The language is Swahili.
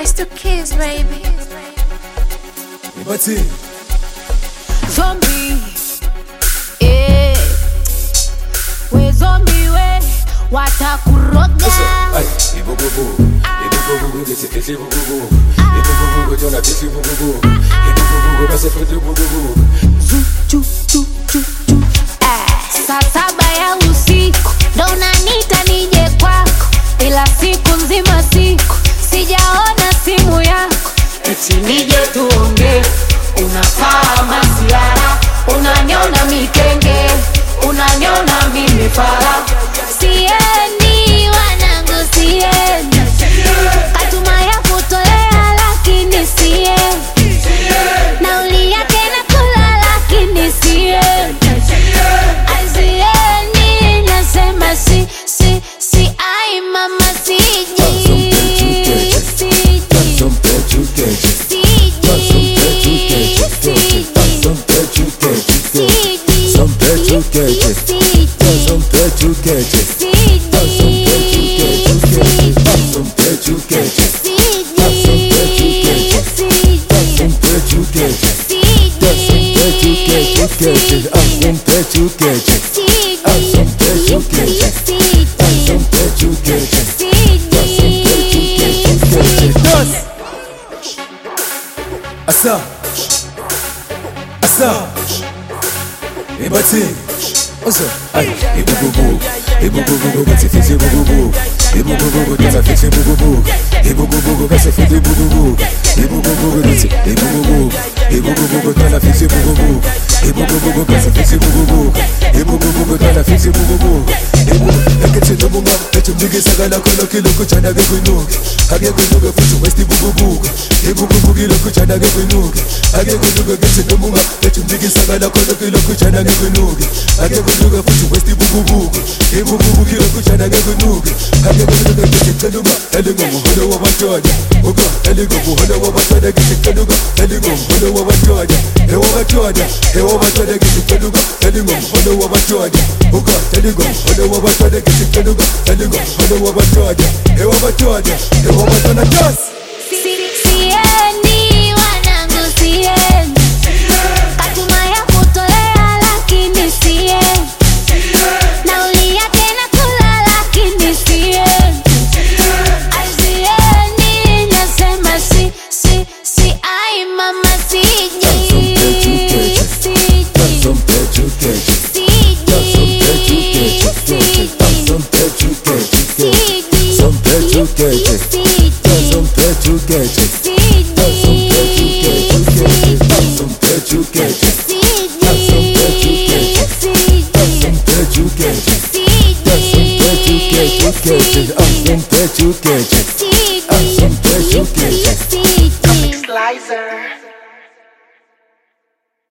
Mr. Kiss, baby. Ibati Zombie, eh. We zombie we, watakuroga. Ibububu, gesi kesi bububu. Ibububu, jona kesi bububu. Ibububu, basi futi bububu. Chu chu chu chu. Saa 7 ya usiku ndo unaniita nije kwako, ila siku nzima sijaona simu yako. Eti nije tuongee, unafaa masiara, unaniona mikenge, unaniona mimi fara. Siendi wanangu, siendi, katuma ya kutolea lakini siendi, nauli yake nakula lakini siendi. Siendi, nasema si, ai mama siji. Asa Ibati Oso Ay Ibububu Ibububu Gati fiti bububu Ibububu Gata fiti bububu Ibububu Gata fiti bububu Ibububu Gati Ibububu Ibububu Gata fiti bububu Ibububu Gata fiti bububu Ibububu Gata fiti bububu Ekete nubunga Echo mdigi sagala kono kilo kuchana gekuinuki Hage kunuga futu westi bububu Ibububu kilo kuchana gekuinuki Hage kunuga gete nubunga Echo mdigi sagala kono kilo kuchana gekuinuki Hage kunuga futu westi bububu Ibububu kilo kuchana gekuinuki Hage kunuga gete kanuga Elingo muhono wa watoja Uga elingo muhono wa watoja Gete kanuga Elingo muhono wa watoja Ewa watoja Ewa watoja gete kanuga Elingo muhono wa watoja Uga elingo muhono wa watoja Gete kanuga Elingo muhono wa watoja Ewa watoja Ewa watoja Just Siendi wanangu, siendi, katuma ya kutolea lakini siendi, nauli yake nakula lakini siendi. Siendi, nasema si, ai mama siji. you catch it.